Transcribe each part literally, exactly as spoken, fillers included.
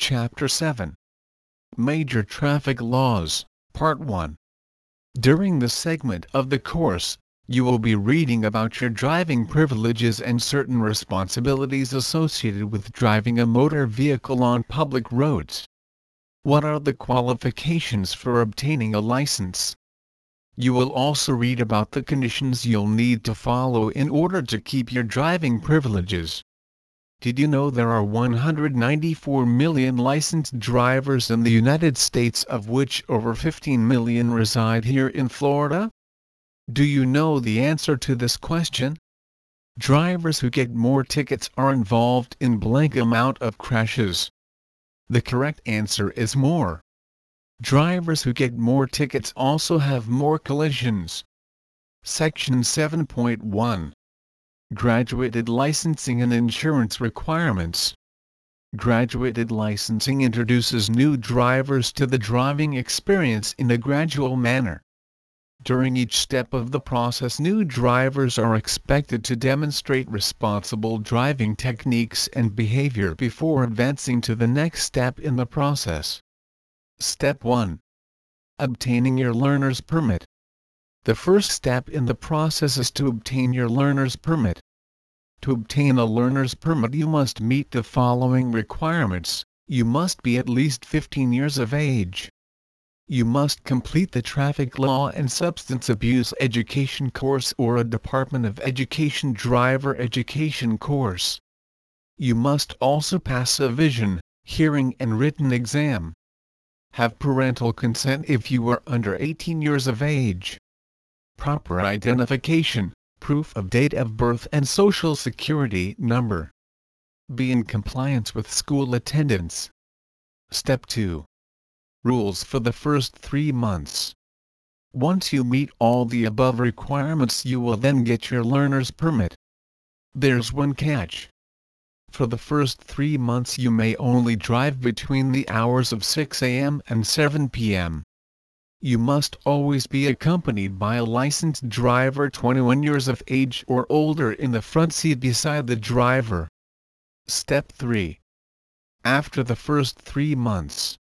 Chapter seven. Major Traffic Laws, Part one. During this segment of the course, you will be reading about your driving privileges and certain responsibilities associated with driving a motor vehicle on public roads. What are the qualifications for obtaining a license? You will also read about the conditions you'll need to follow in order to keep your driving privileges. Did you know there are one hundred ninety-four million licensed drivers in the United States, of which over fifteen million reside here in Florida? Do you know the answer to this question? Drivers who get more tickets are involved in blank amount of crashes. The correct answer is more. Drivers who get more tickets also have more collisions. Section seven point one. Graduated licensing and insurance requirements. Graduated licensing introduces new drivers to the driving experience in a gradual manner. During each step of the process, new drivers are expected to demonstrate responsible driving techniques and behavior before advancing to the next step in the process. Step one. Obtaining your learner's permit. The first step in the process is to obtain your learner's permit. To obtain a learner's permit, you must meet the following requirements. You must be at least fifteen years of age. You must complete the Traffic Law and Substance Abuse Education course or a Department of Education driver education course. You must also pass a vision, hearing and written exam. Have parental consent if you are under eighteen years of age. Proper identification, proof of date of birth and social security number. Be in compliance with school attendance. Step two. Rules for the first three months. Once you meet all the above requirements, you will then get your learner's permit. There's one catch. For the first three months you may only drive between the hours of six A M and seven P M You must always be accompanied by a licensed driver twenty-one years of age or older in the front seat beside the driver. Step three. After the first three months.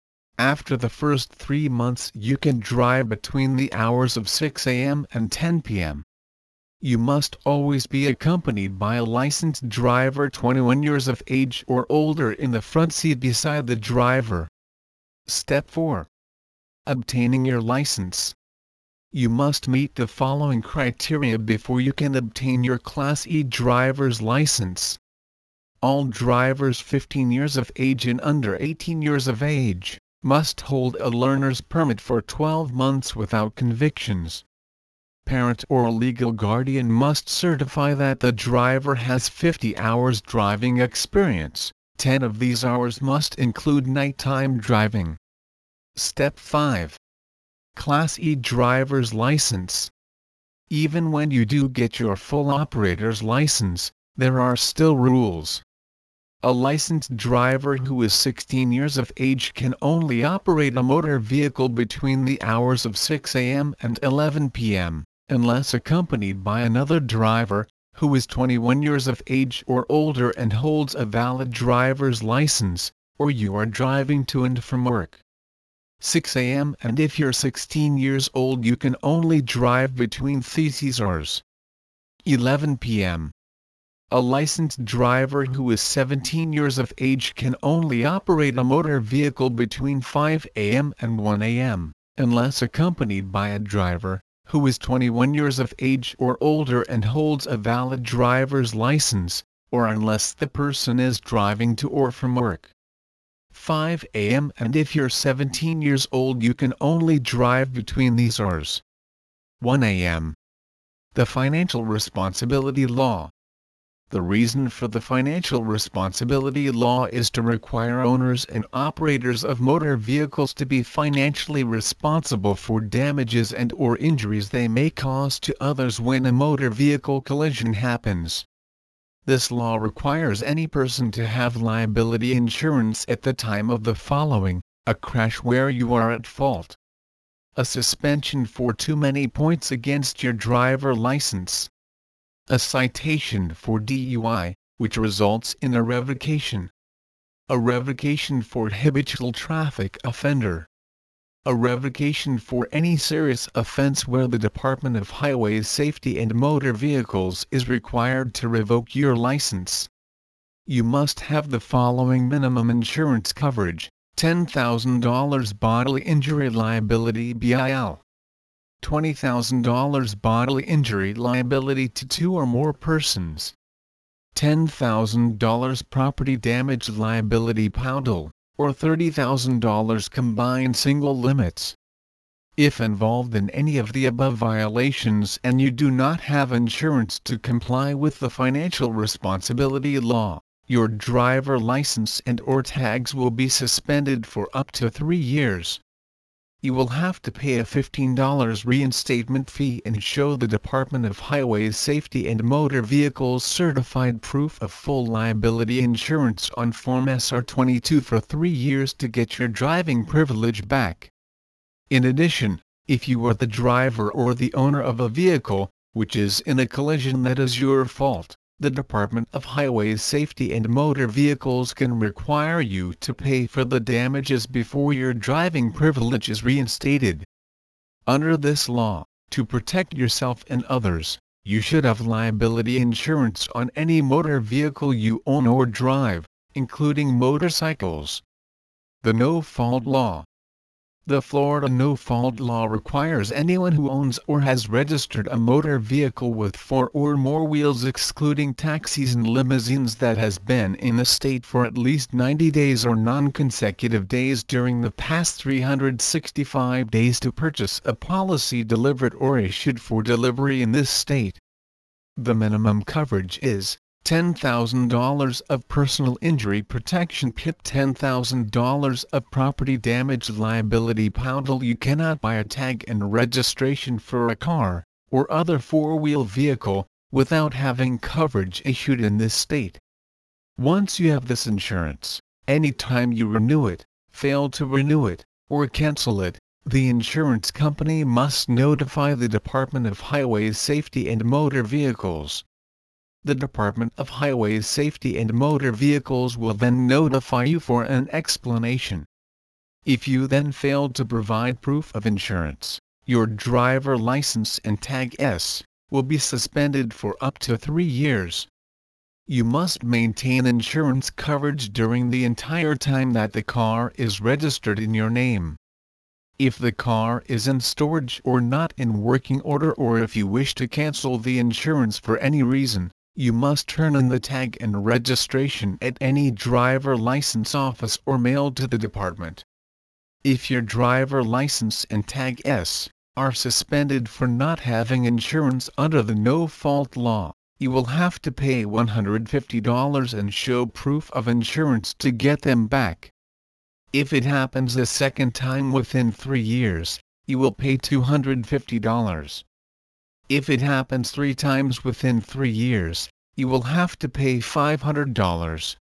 After the first three months you can drive between the hours of six A M and ten P M You must always be accompanied by a licensed driver twenty-one years of age or older in the front seat beside the driver. Step four. Obtaining your license. You must meet the following criteria before you can obtain your Class E driver's license. All drivers fifteen years of age and under eighteen years of age must hold a learner's permit for twelve months without convictions. Parent or legal guardian must certify that the driver has fifty hours driving experience. ten of these hours must include nighttime driving. Step five. Class E driver's license. Even when you do get your full operator's license, there are still rules. A licensed driver who is sixteen years of age can only operate a motor vehicle between the hours of six A M and eleven P M, unless accompanied by another driver, who is twenty-one years of age or older and holds a valid driver's license, or you are driving to and from work. six A M and if you're sixteen years old you can only drive between these hours. eleven P M A licensed driver who is seventeen years of age can only operate a motor vehicle between five A M and one A M, unless accompanied by a driver, who is twenty-one years of age or older and holds a valid driver's license, or unless the person is driving to or from work. five A M and if you're seventeen years old you can only drive between these hours. one A M The Financial Responsibility Law. The reason for the Financial Responsibility Law is to require owners and operators of motor vehicles to be financially responsible for damages and or injuries they may cause to others when a motor vehicle collision happens. This law requires any person to have liability insurance at the time of the following: a crash where you are at fault, a suspension for too many points against your driver license, a citation for D U I, which results in a revocation, A revocation for habitual traffic offender. A revocation for any serious offense where the Department of Highway Safety and Motor Vehicles is required to revoke your license. You must have the following minimum insurance coverage: ten thousand dollars bodily injury liability B I L, twenty thousand dollars bodily injury liability to two or more persons, ten thousand dollars property damage liability P O D L, or thirty thousand dollars combined single limits. If involved in any of the above violations and you do not have insurance to comply with the financial responsibility law, your driver license and or tags will be suspended for up to three years. You will have to pay a fifteen dollar reinstatement fee and show the Department of Highway Safety and Motor Vehicles certified proof of full liability insurance on Form S R twenty-two for three years to get your driving privilege back. In addition, if you are the driver or the owner of a vehicle, which is in a collision that is your fault, the Department of Highway Safety and Motor Vehicles can require you to pay for the damages before your driving privilege is reinstated. Under this law, to protect yourself and others, you should have liability insurance on any motor vehicle you own or drive, including motorcycles. The No-Fault Law. The Florida No-Fault Law requires anyone who owns or has registered a motor vehicle with four or more wheels excluding taxis and limousines that has been in the state for at least ninety days or non-consecutive days during the past three hundred sixty-five days to purchase a policy delivered or issued for delivery in this state. The minimum coverage is ten thousand dollars of personal injury protection P I P, ten thousand dollars of property damage liability P O D L. You cannot buy a tag and registration for a car, or other four-wheel vehicle, without having coverage issued in this state. Once you have this insurance, anytime you renew it, fail to renew it, or cancel it, the insurance company must notify the Department of Highway Safety and Motor Vehicles. The Department of Highway Safety and Motor Vehicles will then notify you for an explanation. If you then fail to provide proof of insurance, your driver license and tag S will be suspended for up to three years. You must maintain insurance coverage during the entire time that the car is registered in your name. If the car is in storage or not in working order, or if you wish to cancel the insurance for any reason, you must turn in the tag and registration at any driver license office or mail to the department. If your driver license and tag S are suspended for not having insurance under the No-Fault Law, you will have to pay one hundred fifty dollars and show proof of insurance to get them back. If it happens a second time within three years, you will pay two hundred fifty dollars. If it happens three times within three years, you will have to pay five hundred dollars.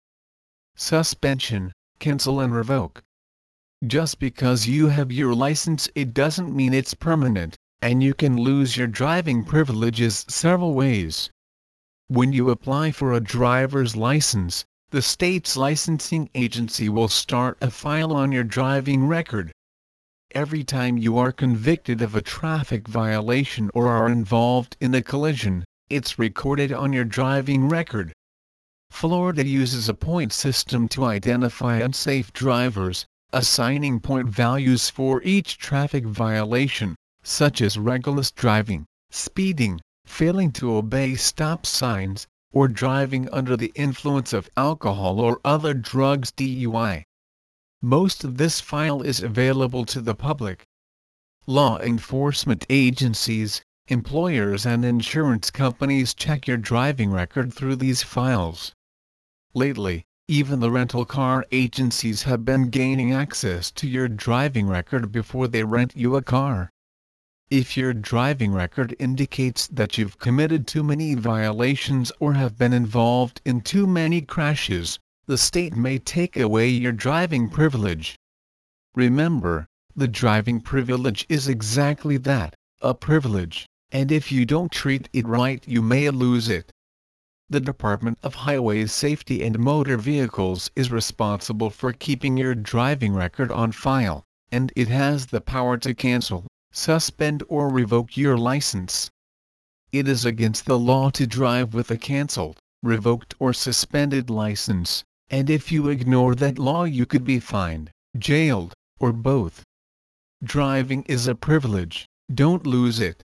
Suspension, cancel and revoke. Just because you have your license, it doesn't mean it's permanent, and you can lose your driving privileges several ways. When you apply for a driver's license, the state's licensing agency will start a file on your driving record. Every time you are convicted of a traffic violation or are involved in a collision, it's recorded on your driving record. Florida uses a point system to identify unsafe drivers, assigning point values for each traffic violation, such as reckless driving, speeding, failing to obey stop signs, or driving under the influence of alcohol or other drugs D U I. Most of this file is available to the public. Law enforcement agencies, employers and insurance companies check your driving record through these files. Lately, even the rental car agencies have been gaining access to your driving record before they rent you a car. If your driving record indicates that you've committed too many violations or have been involved in too many crashes, the state may take away your driving privilege. Remember, the driving privilege is exactly that, a privilege, and if you don't treat it right, you may lose it. The Department of Highways Safety and Motor Vehicles is responsible for keeping your driving record on file, and it has the power to cancel, suspend or revoke your license. It is against the law to drive with a cancelled, revoked or suspended license, and if you ignore that law you could be fined, jailed, or both. Driving is a privilege, don't lose it.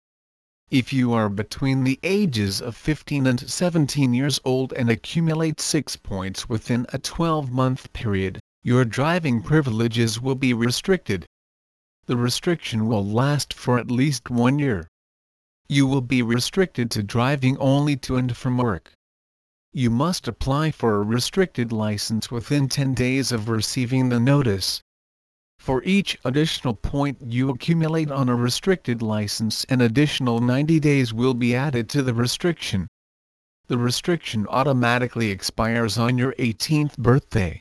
If you are between the ages of fifteen and seventeen years old and accumulate six points within a twelve-month period, your driving privileges will be restricted. The restriction will last for at least one year. You will be restricted to driving only to and from work. You must apply for a restricted license within ten days of receiving the notice. For each additional point you accumulate on a restricted license, an additional ninety days will be added to the restriction. The restriction automatically expires on your eighteenth birthday.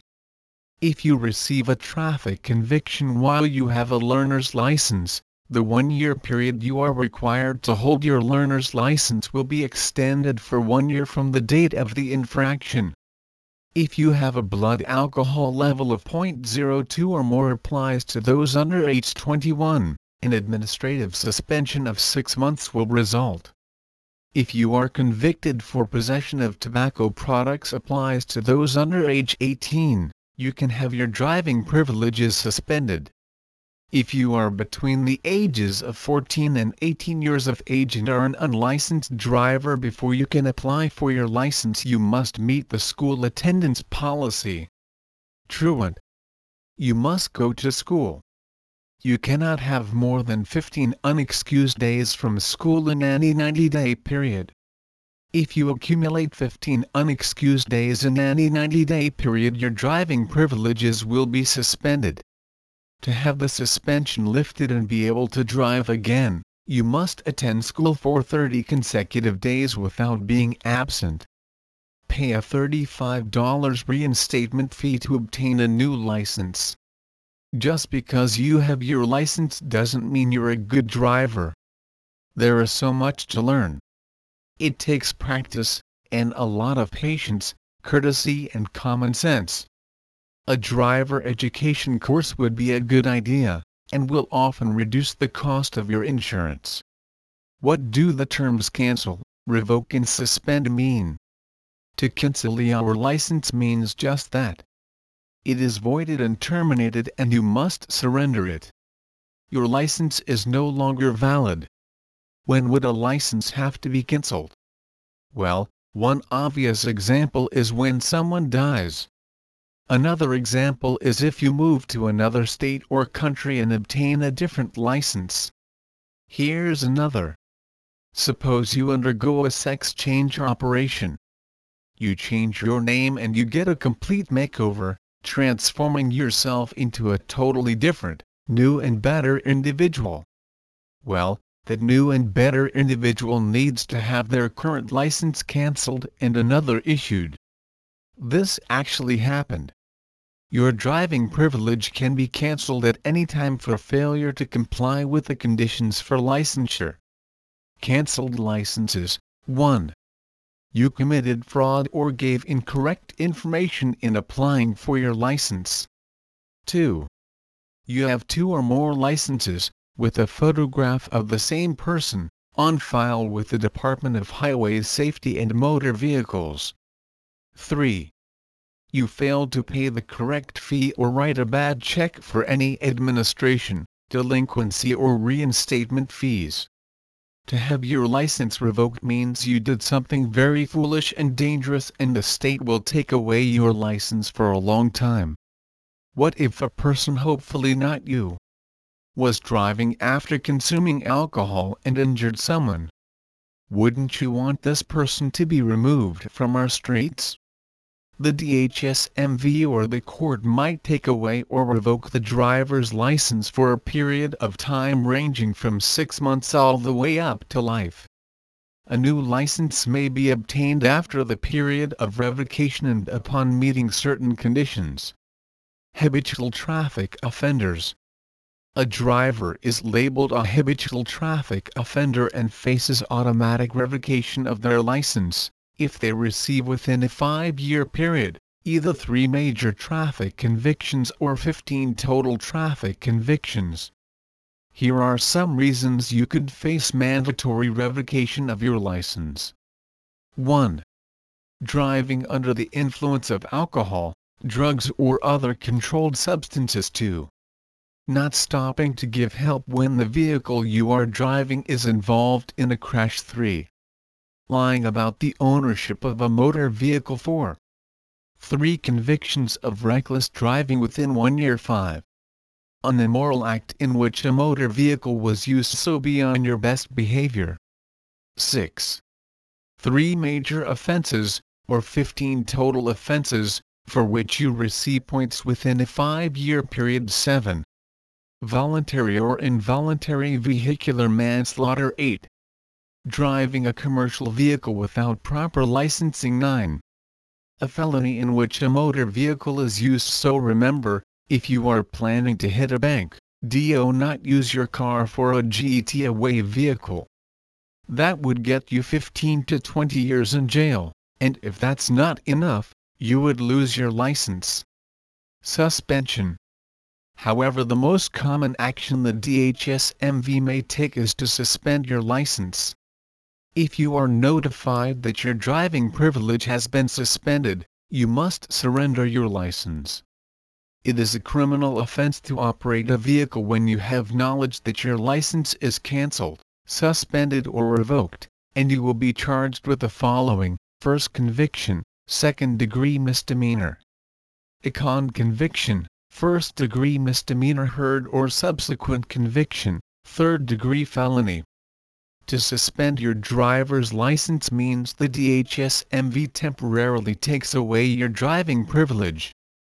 If you receive a traffic conviction while you have a learner's license, the one-year period you are required to hold your learner's license will be extended for one year from the date of the infraction. If you have a blood alcohol level of zero point zero two or more applies to those under age twenty-one, an administrative suspension of six months will result. If you are convicted for possession of tobacco products applies to those under age eighteen, you can have your driving privileges suspended. If you are between the ages of fourteen and eighteen years of age and are an unlicensed driver before you can apply for your license, you must meet the school attendance policy. Truant. You must go to school. You cannot have more than fifteen unexcused days from school in any ninety-day period. If you accumulate fifteen unexcused days in any ninety-day period, your driving privileges will be suspended. To have the suspension lifted and be able to drive again, you must attend school for thirty consecutive days without being absent. Pay a thirty-five dollar reinstatement fee to obtain a new license. Just because you have your license doesn't mean you're a good driver. There is so much to learn. It takes practice, and a lot of patience, courtesy and common sense. A driver education course would be a good idea, and will often reduce the cost of your insurance. What do the terms cancel, revoke and suspend mean? To cancel your license means just that. It is voided and terminated and you must surrender it. Your license is no longer valid. When would a license have to be cancelled? Well, one obvious example is when someone dies. Another example is if you move to another state or country and obtain a different license. Here's another. Suppose you undergo a sex change operation. You change your name and you get a complete makeover, transforming yourself into a totally different, new and better individual. Well, that new and better individual needs to have their current license cancelled and another issued. This actually happened. Your driving privilege can be cancelled at any time for failure to comply with the conditions for licensure. Cancelled licenses. one. You committed fraud or gave incorrect information in applying for your license. two. You have two or more licenses, with a photograph of the same person, on file with the Department of Highways Safety and Motor Vehicles. three. You failed to pay the correct fee or write a bad check for any administration, delinquency or reinstatement fees. To have your license revoked means you did something very foolish and dangerous and the state will take away your license for a long time. What if a person, hopefully not you, was driving after consuming alcohol and injured someone? Wouldn't you want this person to be removed from our streets? The D H S M V or the court might take away or revoke the driver's license for a period of time ranging from six months all the way up to life. A new license may be obtained after the period of revocation and upon meeting certain conditions. Habitual traffic offenders. A driver is labeled a habitual traffic offender and faces automatic revocation of their license, if they receive within a five-year period either three major traffic convictions or fifteen total traffic convictions. Here are some reasons you could face mandatory revocation of your license. one. Driving under the influence of alcohol, drugs or other controlled substances. two. Not stopping to give help when the vehicle you are driving is involved in a crash. three. Lying about the ownership of a motor vehicle. four. Three convictions of reckless driving within one year. five. An immoral act in which a motor vehicle was used so beyond your best behavior. six. Three major offenses, or fifteen total offenses, for which you receive points within a five-year period. seven. Voluntary or involuntary vehicular manslaughter. eight. Driving a commercial vehicle without proper licensing. nine. A felony in which a motor vehicle is used so remember, if you are planning to hit a bank, do not use your car for a getaway vehicle. That would get you fifteen to twenty years in jail, and if that's not enough, you would lose your license. Suspension. However, the most common action the D H S M V may take is to suspend your license. If you are notified that your driving privilege has been suspended, you must surrender your license. It is a criminal offense to operate a vehicle when you have knowledge that your license is cancelled, suspended or revoked, and you will be charged with the following: first conviction, second-degree misdemeanor. Second conviction, first-degree misdemeanor heard or subsequent conviction, third-degree felony. To suspend your driver's license means the D H S M V temporarily takes away your driving privilege.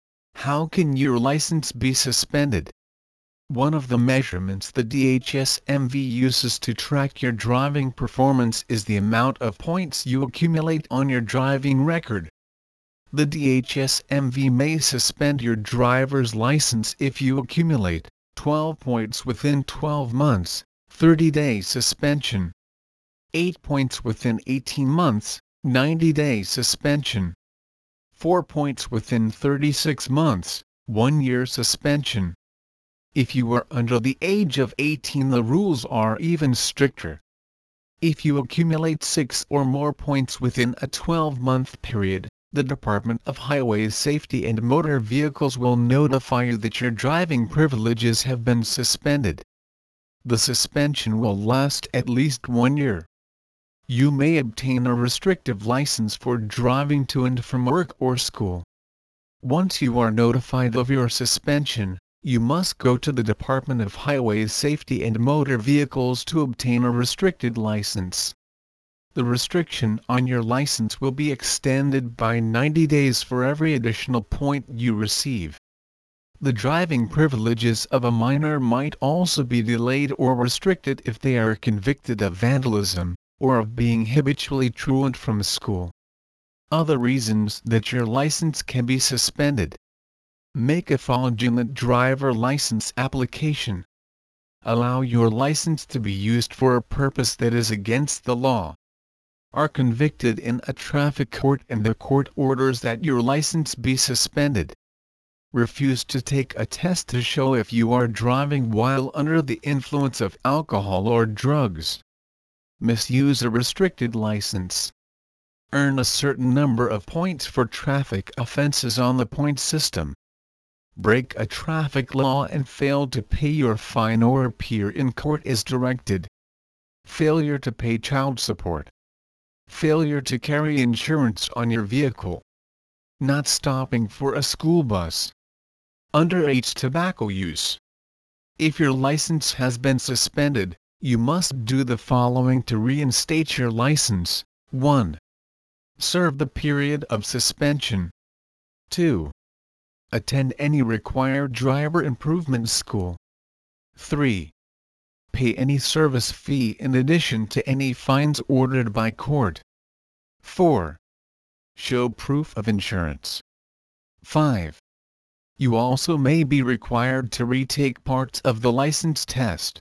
How can your license be suspended? One of the measurements the D H S M V uses to track your driving performance is the amount of points you accumulate on your driving record. The D H S M V may suspend your driver's license if you accumulate twelve points within twelve months, thirty-day suspension. eight points within eighteen months, ninety-day suspension. four points within thirty-six months, one year suspension. If you are under the age of eighteen, the rules are even stricter. If you accumulate six or more points within a twelve-month period, the Department of Highway Safety and Motor Vehicles will notify you that your driving privileges have been suspended. The suspension will last at least one year. You may obtain a restrictive license for driving to and from work or school. Once you are notified of your suspension, you must go to the Department of Highway Safety and Motor Vehicles to obtain a restricted license. The restriction on your license will be extended by ninety days for every additional point you receive. The driving privileges of a minor might also be delayed or restricted if they are convicted of vandalism, or of being habitually truant from school. Other reasons that your license can be suspended. Make a fraudulent driver license application. Allow your license to be used for a purpose that is against the law. Are convicted in a traffic court and the court orders that your license be suspended. Refuse to take a test to show if you are driving while under the influence of alcohol or drugs. Misuse a restricted license. Earn a certain number of points for traffic offenses on the point system. Break a traffic law and fail to pay your fine or appear in court as directed. Failure to pay child support. Failure to carry insurance on your vehicle. Not stopping for a school bus. Underage tobacco use. If your license has been suspended, you must do the following to reinstate your license. one. Serve the period of suspension. two. Attend any required driver improvement school. three. Pay any service fee in addition to any fines ordered by court. four. Show proof of insurance. five. You also may be required to retake parts of the license test.